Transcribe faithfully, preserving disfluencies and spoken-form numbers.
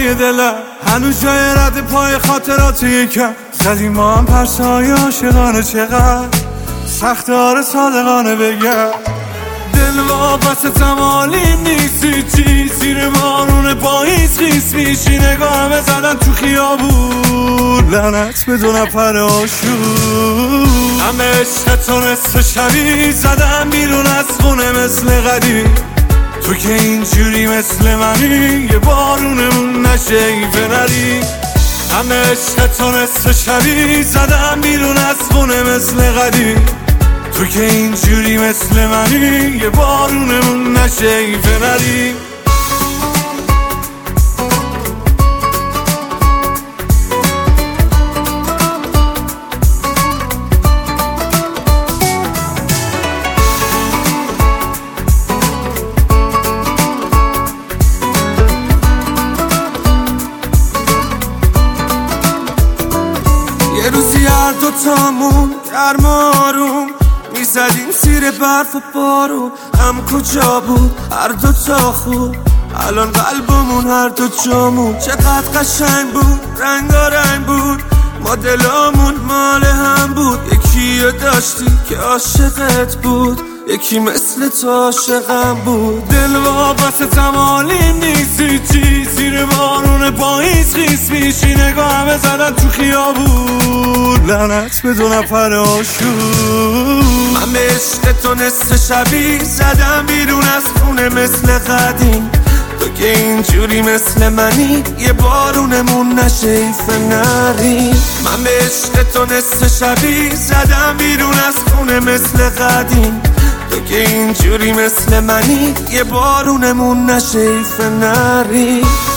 های دلم هنوز جای رد پای خاطرات یکم زدیم ما هم پرسای عاشقانه چقدر سخت آره صادقانه بگم دل واپس تمالیم نیستی چی زیر بارون پاییز خیس میشی نگاه زدن تو خیابون لعنت به دو نفر آشون همه عشق تو نصف شبی زدم بیرون از خونه مثل قدیم تو که اینجوری مثل منی یه بارونمون نشه ایفه نری همه عشق تو نصف شبی زدم بیرون از خونه مثل قدیم تو که اینجوری مثل منی یه بارونمون نشه ایفه نری یه روزی هر دوتامون گرم آروم میزدیم زیر برف و بارون هم کجا بود هر دوتا خوب الان قلبمون هر دو جامون چقدر قشنگ بود رنگارنگ بود ما دلامون مال هم بود یکی رو داشتی که عاشقت بود یکی مثل تو عاشقم بود دل واپس تمالیم نیستی چی زیر بارون پاییز خیس میشی نگاه زدن تو خیابون لعنت به دو نفر آشون من به عشق تو نصف شبی زدم بیرون از خونه مثل قدیم تو که اینجوری مثل منی یه بارونمون نشه ایفه نری من به عشق تو نصف شبی زدم بیرون از خونه مثل قدیم تو که اینجوری مثل منی یه بارونمون نشه ایفه نری